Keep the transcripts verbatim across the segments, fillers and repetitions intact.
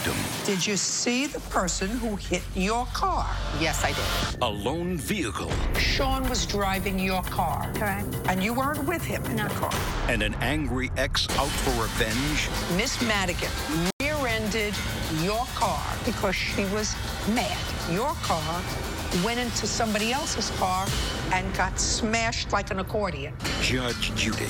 victim. Did you see the person who hit your car? Yes, I did. A lone vehicle. Sean was driving your car. Correct. And you weren't with him in No. the car. And an angry ex out for revenge. Miss Madigan rear-ended your car because she was mad. Your car went into somebody else's car and got smashed like an accordion. Judge Judy.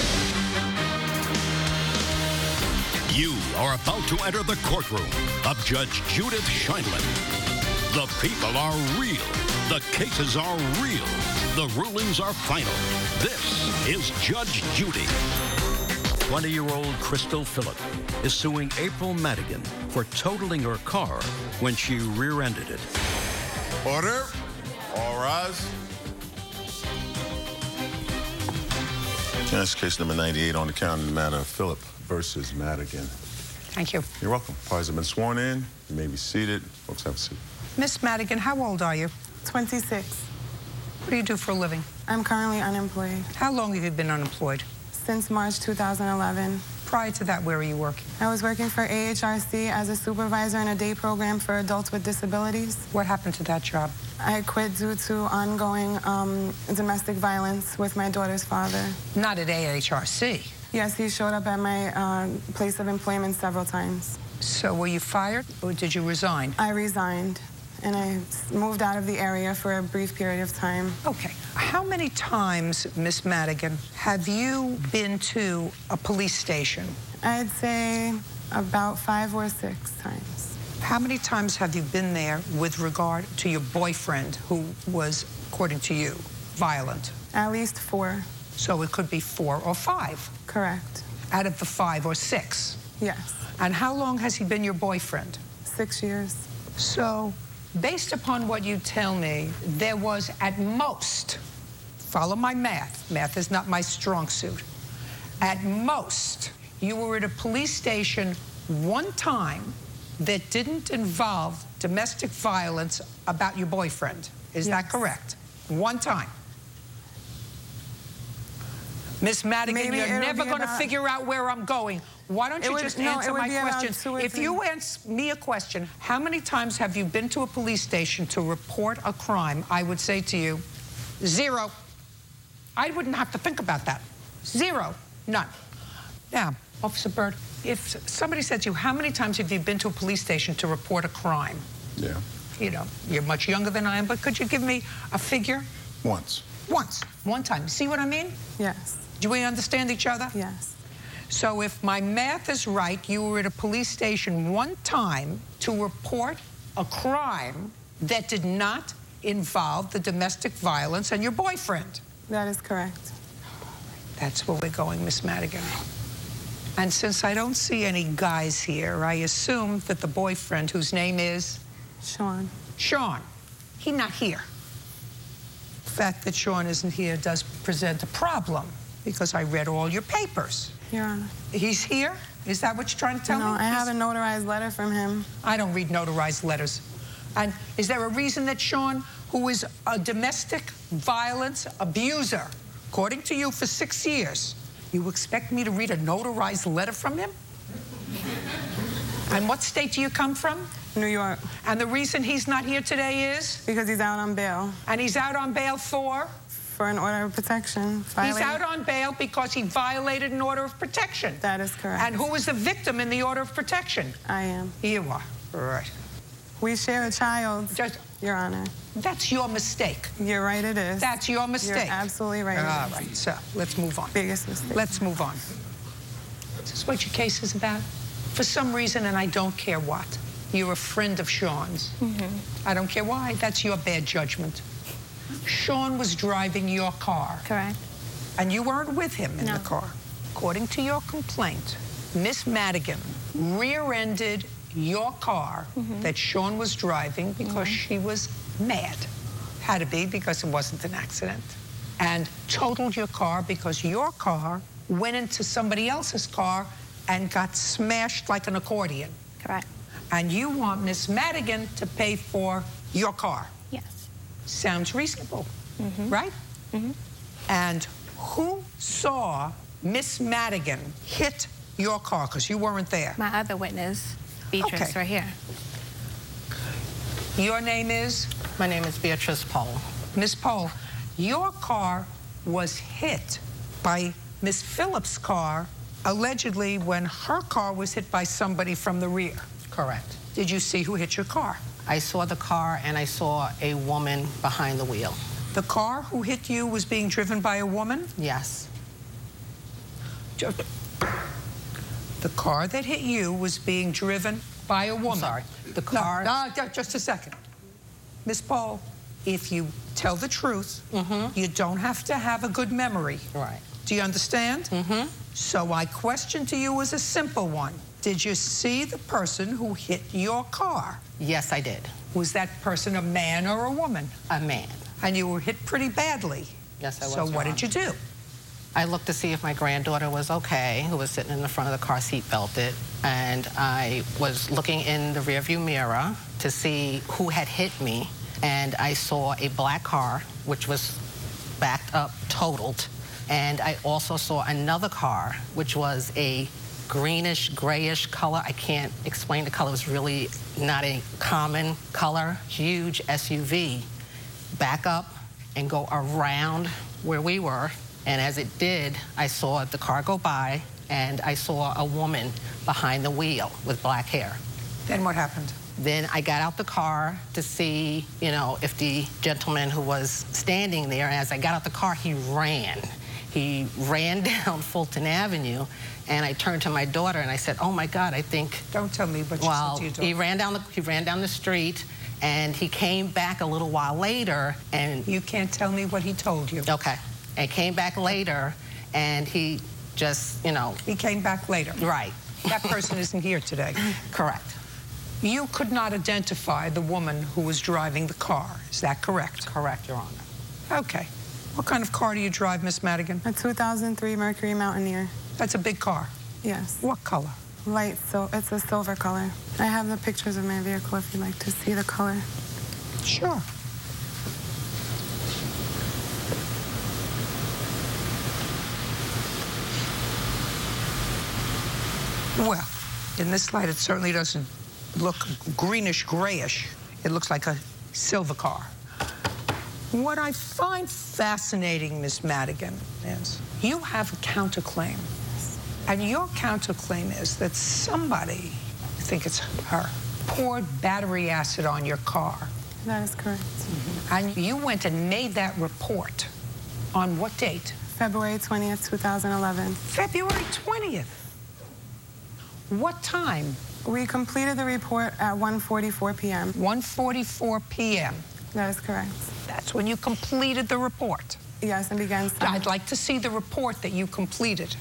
You are about to enter the courtroom of Judge Judith Sheindlin. The people are real. The cases are real. The rulings are final. This is Judge Judy. twenty-year-old Crystal Phillip is suing April Madigan for totaling her car when she rear-ended it. Order. All rise. That's case number ninety-eight on the count in the matter of Phillip versus Madigan. Thank you. You're welcome. Parties have been sworn in. You may be seated. Folks, have a seat. Miss Madigan, how old are you? twenty-six. What do you do for a living? I'm currently unemployed. How long have you been unemployed? Since March two thousand eleven. Prior to that, where were you working? I was working for A H R C as a supervisor in a day program for adults with disabilities. What happened to that job? I quit due to ongoing um, domestic violence with my daughter's father. Not at A H R C. Yes, he showed up at my uh, place of employment several times. So were you fired or did you resign? I resigned and I moved out of the area for a brief period of time. Okay. How many times, Miss Madigan, have you been to a police station? I'd say about five or six times. How many times have you been there with regard to your boyfriend who was, according to you, violent? At least four. So it could be four or five. Correct. Out of the five or six? Yes. And how long has he been your boyfriend? Six years. So, based upon what you tell me, there was at most, follow my math, math is not my strong suit, at most, you were at a police station one time that didn't involve domestic violence about your boyfriend. Is Yes. that correct? One time. Miss Madigan, Maybe you're it'll never be going to about- figure out where I'm going. Why don't It you would- just no, it answer would my be about question? two or If three. you ask me a question, how many times have you been to a police station to report a crime? I would say to you, zero. I wouldn't have to think about that. Zero. None. Now, Officer Byrd, if somebody said to you, how many times have you been to a police station to report a crime? Yeah. You know, you're much younger than I am, but could you give me a figure? Once. Once. One time. See what I mean? Yes. Do we understand each other? Yes. So if my math is right, you were at a police station one time to report a crime that did not involve the domestic violence and your boyfriend. That is correct. That's where we're going, Miss Madigan. And since I don't see any guys here, I assume that the boyfriend, whose name is? Sean. Sean. He's not here. The fact that Sean isn't here does present a problem because I read all your papers. Your Honor. He's here? Is that what you're trying to tell No, me? I have a He's- notarized letter from him. I don't read notarized letters. And is there a reason that Sean, who is a domestic violence abuser, according to you, for six years, you expect me to read a notarized letter from him? And what state do you come from? New York. And the reason he's not here today is? Because he's out on bail. And he's out on bail for? For an order of protection. He's Violated- out on bail because he violated an order of protection. That is correct. And who was the victim in the order of protection? I am. You are. Right. We share a child, Just, Your Honor. that's your mistake. You're right, it is. That's your mistake. You're absolutely right. it All is. right, so let's move on. Biggest mistake. Let's move on. Is this what your case is about? For some reason, and I don't care what, you're a friend of Sean's. Mm-hmm. I don't care why. That's your bad judgment. Sean was driving your car. Correct. And you weren't with him in No. the car. According to your complaint, Miss Madigan rear-ended your car Mm-hmm. that Sean was driving because Mm-hmm. she was mad. Had to be because it wasn't an accident. And totaled your car because your car went into somebody else's car and got smashed like an accordion. Correct. And you want Miss Madigan to pay for your car. Yes. Sounds reasonable, Mm-hmm. right? Mm-hmm. And who saw Miss Madigan hit your car? Because you weren't there. My other witness. Beatrice, Okay. right here. Your name is? My name is Beatrice Pohl. Miss Pohl, your car was hit by Miss Phillips' car, allegedly when her car was hit by somebody from the rear. Correct. Did you see who hit your car? I saw the car and I saw a woman behind the wheel. The car who hit you was being driven by a woman? Yes. Just- The car that hit you was being driven by a woman. I'm sorry. The No, car... No, no, just a second. Miss Pohl, if you tell the truth, Mm-hmm. you don't have to have a good memory. Right. Do you understand? Mm-hmm. So my question to you was a simple one. Did you see the person who hit your car? Yes, I did. Was that person a man or a woman? A man. And you were hit pretty badly. Yes, I was. So Your what Honor. did you do? I looked to see if my granddaughter was okay, who was sitting in the front of the car, seat belted, and I was looking in the rearview mirror to see who had hit me, and I saw a black car, which was backed up, totaled, and I also saw another car, which was a greenish, grayish color. I can't explain the color. It was really not a common color. Huge S U V back up and go around where we were. And as it did, I saw the car go by, and I saw a woman behind the wheel with black hair. Then what happened? Then I got out the car to see, you know, if the gentleman who was standing there, and as I got out the car, he ran. He ran down Fulton Avenue, and I turned to my daughter and I said, "Oh my God, I think..." Don't tell me what you well, said to your daughter. he ran down the he ran down the street, and he came back a little while later, and You can't tell me what he told you. okay, and came back later, and he just, you know, He came back later. right. That person isn't here today. Correct. You could not identify the woman who was driving the car. Is that correct? Correct, Your Honor. Okay. What kind of car do you drive, Miss Madigan? A two thousand three Mercury Mountaineer. That's a big car. Yes. What color? Light, so it's a silver color. I have the pictures of my vehicle if you'd like to see the color. Sure. Well, in this light, it certainly doesn't look greenish grayish. It looks like a silver car. What I find fascinating, Miss Madigan, is you have a counterclaim. And your counterclaim is that somebody, I think it's her, poured battery acid on your car. That is correct. And you went and made that report on what date? February twentieth, two thousand eleven. February twentieth. What time? We completed the report at one forty-four p m one forty-four p m That is correct. That's when you completed the report. Yes, and began signing. I'd like to see the report that you completed.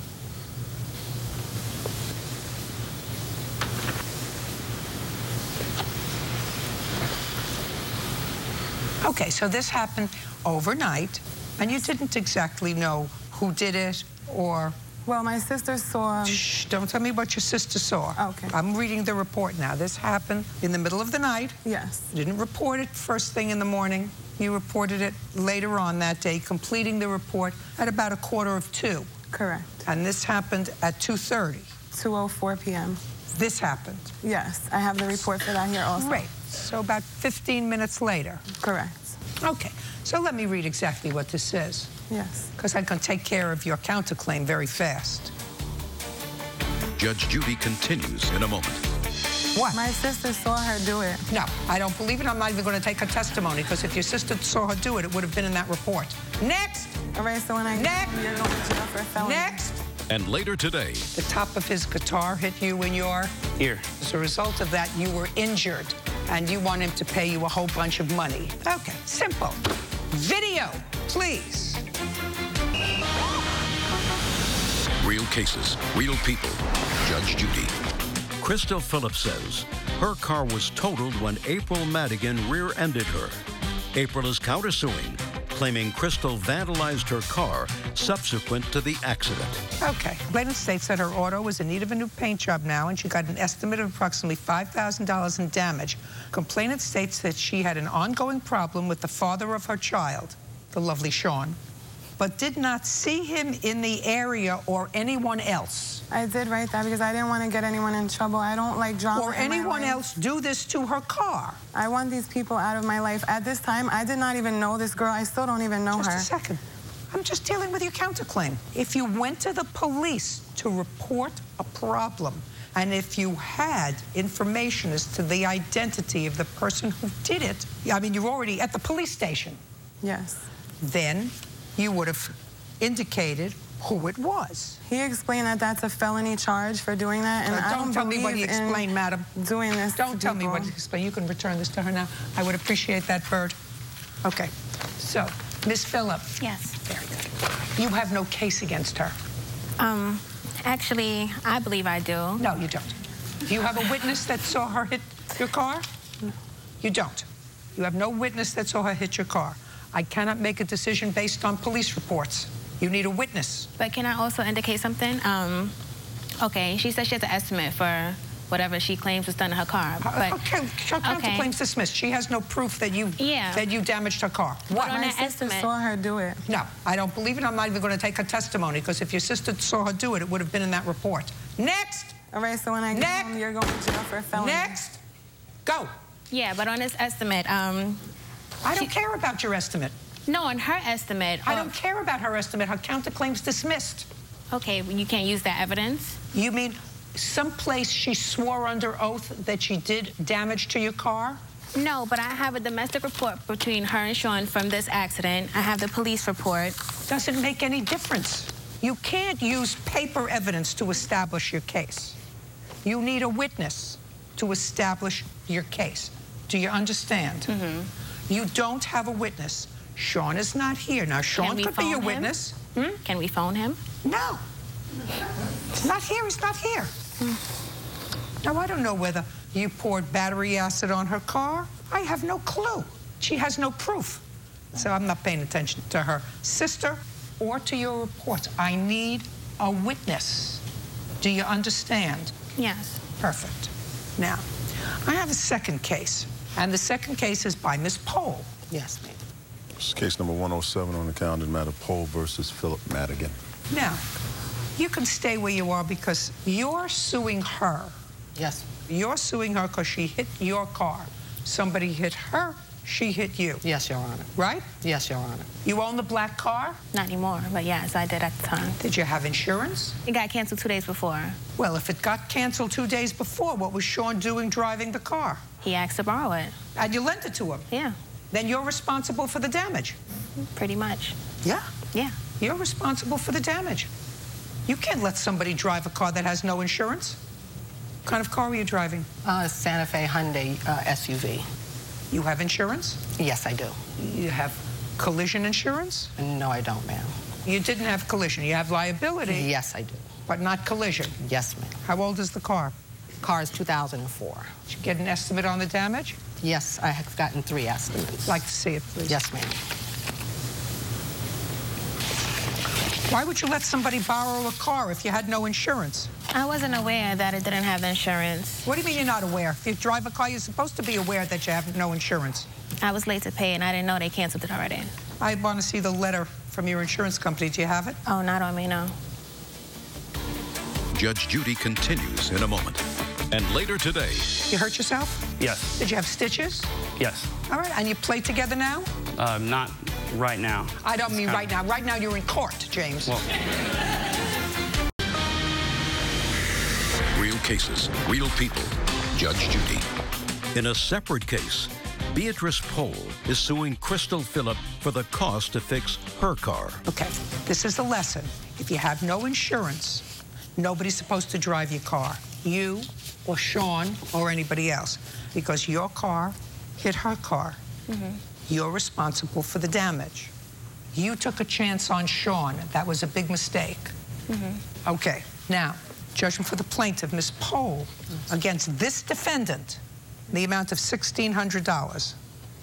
Okay, so this happened overnight, and you didn't exactly know who did it or... Well, my sister saw... Shh, don't tell me what your sister saw. Okay. I'm reading the report now. This happened in the middle of the night. Yes. You didn't report it first thing in the morning. You reported it later on that day, completing the report at about a quarter of two. Correct. And this happened at two thirty. two oh four p m This happened. Yes, I have the report for that here also. Great. So about fifteen minutes later. Correct. Okay. So let me read exactly what this says, Yes. because I can take care of your counterclaim very fast. Judge Judy continues in a moment. What? My sister saw her do it. No, I don't believe it. I'm not even going to take her testimony, because if your sister saw her do it, it would have been in that report. Next! All right, so when I Next. you're going to jail for felony. Next! And later today, The top of his guitar hit you in your... Here. As a result of that, you were injured, and you want him to pay you a whole bunch of money. Okay, simple. Video, please. real cases, real people. Judge Judy. Crystal Phillips says her car was totaled when April Madigan rear-ended her. April is countersuing, claiming Crystal vandalized her car subsequent to the accident. Okay. Complainant states that her auto was in need of a new paint job now, and she got an estimate of approximately five thousand dollars in damage. Complainant states that she had an ongoing problem with the father of her child, the lovely Sean, but did not see him in the area or anyone else. I did write that because I didn't want to get anyone in trouble. I don't like drama. Or in my anyone life. else do this to her car. I want these people out of my life. At this time, I did not even know this girl. I still don't even know Just her. a second. I'm just dealing with your counterclaim. If you went to the police to report a problem, and if you had information as to the identity of the person who did it, I mean, you're already at the police station. Yes. Then you would have indicated who it was. He explained that that's a felony charge for doing that, and Uh, I don't don't tell me what he believe in explained, madam. doing this Don't to tell me people. what he explained. You can return this to her now. I would appreciate that, Bird. Okay. So, Miss Phillip. Yes. Very good. You have no case against her. Um, actually, I believe I do. No, you don't. Do you have a witness that saw her hit your car? No. You don't. You have no witness that saw her hit your car. I cannot make a decision based on police reports. You need a witness. But can I also indicate something? Um, okay, she said she has an estimate for whatever she claims was done to her car. But, okay, her counterclaim's dismissed. She has no proof that you Yeah. that you damaged her car. What? on My that sister estimate- saw her do it. No, I don't believe it. I'm not even going to take her testimony, because if your sister saw her do it, it would have been in that report. Next! All right, so when I get Next. home, you're going to jail for a felony. Next! Go! Yeah, but on this estimate, um, I don't She- care about your estimate. no, on her estimate. I uh, don't care about her estimate. Her counterclaim's dismissed. Okay, you can't use that evidence? You mean someplace she swore under oath that she did damage to your car? No, but I have a domestic report between her and Sean from this accident. I have the police report. Doesn't make any difference. You can't use paper evidence to establish your case. You need a witness to establish your case. Do you understand? Mm-hmm. You don't have a witness. Sean is not here. Now, Sean we could be a phone him? witness. Hmm? Can we phone him? No. He's not here. He's not here. Now, I don't know whether you poured battery acid on her car. I have no clue. She has no proof. So I'm not paying attention to her sister or to your reports. I need a witness. Do you understand? Yes. Perfect. Now, I have a second case, and the second case is by Miss Pohl. Yes, ma'am. This is case number one oh seven on the calendar, matter Pohl versus Philip Madigan. Now, you can stay where you are because you're suing her. Yes. You're suing her because she hit your car. Somebody hit her, she hit you. Yes, Your Honor. Right? Yes, Your Honor. You own the black car? Not anymore, but yes, I did at the time. Did you have insurance? It got canceled two days before. Well, if it got canceled two days before, what was Sean doing driving the car? He asked to borrow it. And you lent it to him. Yeah, Then you're responsible for the damage. pretty much. Yeah. Yeah. You're responsible for the damage. You can't let somebody drive a car that has no insurance. What kind of car were you driving? Uh, Santa Fe Hyundai uh, S U V. You have insurance? Yes, I do. You have collision insurance? No, I don't, ma'am. You didn't have collision. You have liability, Yes, I do. but not collision. Yes, ma'am. How old is the car? Car is two thousand four. Did you get an estimate on the damage? Yes, I have gotten three estimates. I'd like to see it, please. Yes, ma'am. Why would you let somebody borrow a car if you had no insurance? I wasn't aware that it didn't have insurance. What do you mean you're not aware? If you drive a car, you're supposed to be aware that you have no insurance. I was late to pay, and I didn't know they canceled it already. I want to see the letter from your insurance company. Do you have it? Oh, not on me, no. Judge Judy continues in a moment. And later today, You hurt yourself? Yes. Did you have stitches? Yes. All right, and you play together now? Uh, not right now. I don't mean It's right kind now. Right now you're in court, James. Well, real cases, real people. Judge Judy. In a separate case, Beatrice Pohl is suing Crystal Phillip for the cost to fix her car. Okay, this is the lesson. If you have no insurance, nobody's supposed to drive your car. You or Sean or anybody else. Because your car hit her car. Mm-hmm. You're responsible for the damage. You took a chance on Sean. That was a big mistake. Mm-hmm. Okay, now, judgment for the plaintiff, Miz Pohl, against this defendant, the amount of sixteen hundred dollars.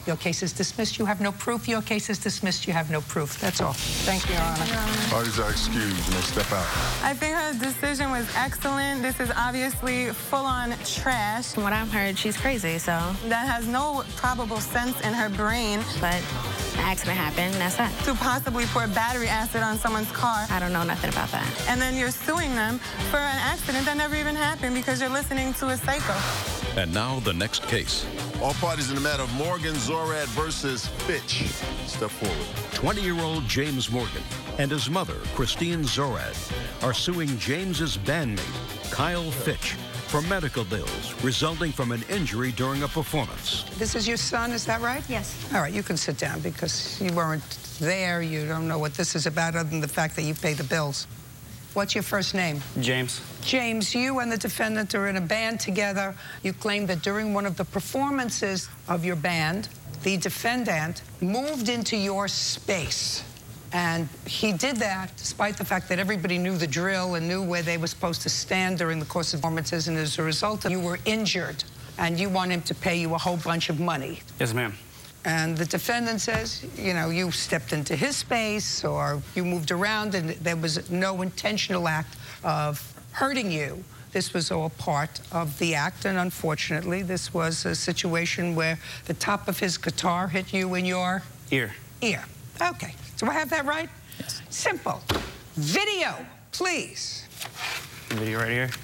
Your case is dismissed. You have no proof. Your case is dismissed. You have no proof. That's all. Thank you, Your Honor. Parties are excused. You may step out. I think her decision was excellent. This is obviously full-on trash. From what I've heard, she's crazy, so. That has no probable sense in her brain. But the accident happened, and that's that. To possibly pour battery acid on someone's car. I don't know nothing about that. And then you're suing them for an accident that never even happened because you're listening to a psycho. And now the next case. All parties in the matter of Morgan Zorad versus Fitch. Step forward. twenty-year-old James Morgan and his mother, Christine Zorad, are suing James's bandmate, Kyle Fitch, for medical bills resulting from an injury during a performance. This is your son, is that right? Yes. All right, you can sit down because you weren't there. You don't know what this is about other than the fact that you pay the bills. What's your first name? James. James, you and the defendant are in a band together. You claim that during one of the performances of your band, the defendant moved into your space. And he did that despite the fact that everybody knew the drill and knew where they were supposed to stand during the course of performances. And as a result, you were injured. And you want him to pay you a whole bunch of money. Yes, ma'am. And the defendant says, you know, you stepped into his space or you moved around and there was no intentional act of hurting you. This was all part of the act, and unfortunately, this was a situation where the top of his guitar hit you in your Ear. ear. Okay, do I have that right? Yes. Simple. Video, please. Video right here.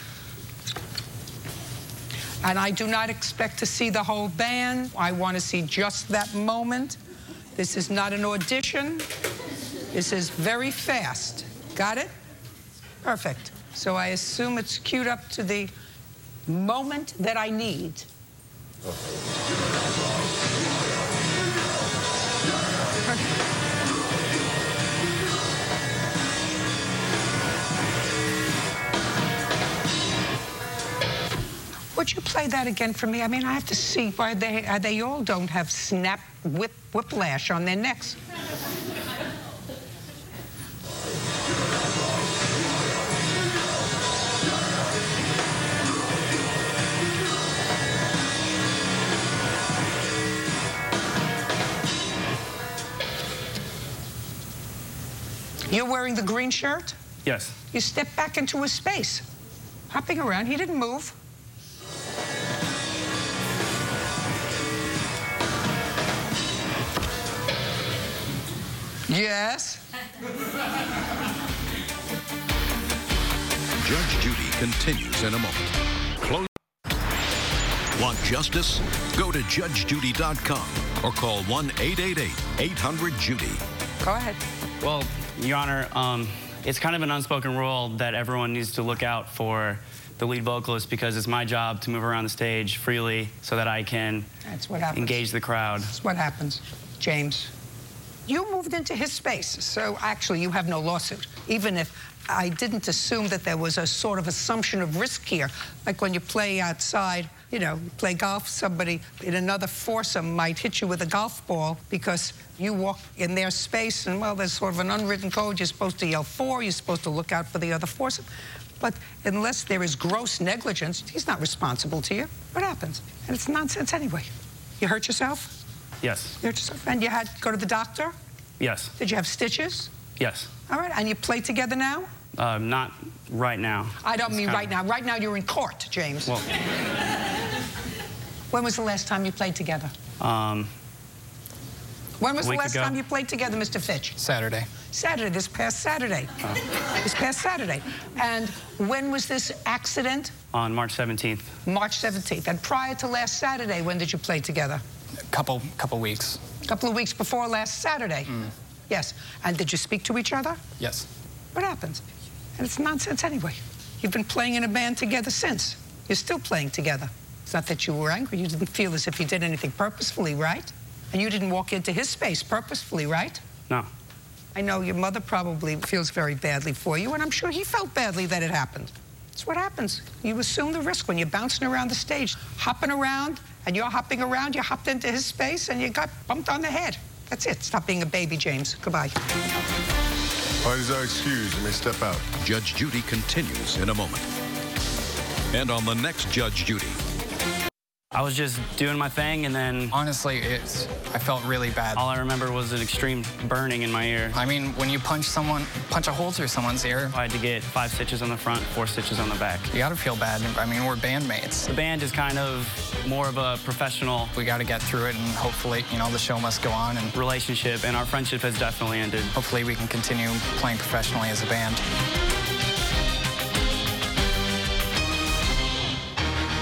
And I do not expect to see the whole band. I want to see just that moment. This is not an audition. This is very fast. Got it? Perfect. So I assume it's queued up to the moment that I need. Perfect. Would you play that again for me? I mean, I have to see why they, uh, they all don't have snap whip whiplash on their necks. You're wearing the green shirt? Yes. You stepped back into his space, hopping around. He didn't move. Yes. Judge Judy continues in a moment. Close. Want justice? Go to judge judy dot com or call one eight eight eight, eight hundred, Judy. Go ahead. Well, Your Honor, um, it's kind of an unspoken rule that everyone needs to look out for the lead vocalist because it's my job to move around the stage freely so that I can That's what happens. engage the crowd. That's what happens, James. You moved into his space, so actually you have no lawsuit, even if I didn't assume that there was a sort of assumption of risk here. Like when you play outside, you know, play golf, somebody in another foursome might hit you with a golf ball because you walk in their space and, well, there's sort of an unwritten code. You're supposed to yell four. You're supposed to look out for the other foursome. But unless there is gross negligence, he's not responsible to you. What happens? And it's nonsense anyway. You hurt yourself? Yes. You hurt yourself? And you had to go to the doctor? Yes. Did you have stitches? Yes. All right, and you play together now? Uh, not right now. I don't It's mean kind right of- now. Right now you're in court, James. Well, When was the last time you played together? um, When was a the week last ago. time you played together, Mister Fitch? Saturday. Saturday, this past Saturday. This past Saturday. And when was this accident? on March seventeenth. March seventeenth. And prior to last Saturday, when did you play together? Couple, couple weeks. A couple of weeks before last Saturday. Mm. Yes. And did you speak to each other? Yes. What happens? And it's nonsense anyway. You've been playing in a band together since. You're still playing together. It's not that you were angry. You didn't feel as if you did anything purposefully, right? And you didn't walk into his space purposefully, right? No. I know your mother probably feels very badly for you, and I'm sure he felt badly that it happened. It's what happens. You assume the risk when you're bouncing around the stage, hopping around, and you're hopping around, you hopped into his space, and you got bumped on the head. That's it. Stop being a baby, James. Goodbye. Parties are excused. You may step out. Judge Judy continues in a moment. And on the next Judge Judy. I was just doing my thing, and then... Honestly, it's, I felt really bad. All I remember was an extreme burning in my ear. I mean, when you punch someone, punch a hole through someone's ear... I had to get five stitches on the front, four stitches on the back. You gotta feel bad. I mean, we're bandmates. The band is kind of more of a professional... We gotta get through it, and hopefully, you know, the show must go on. And relationship, and our friendship has definitely ended. Hopefully we can continue playing professionally as a band.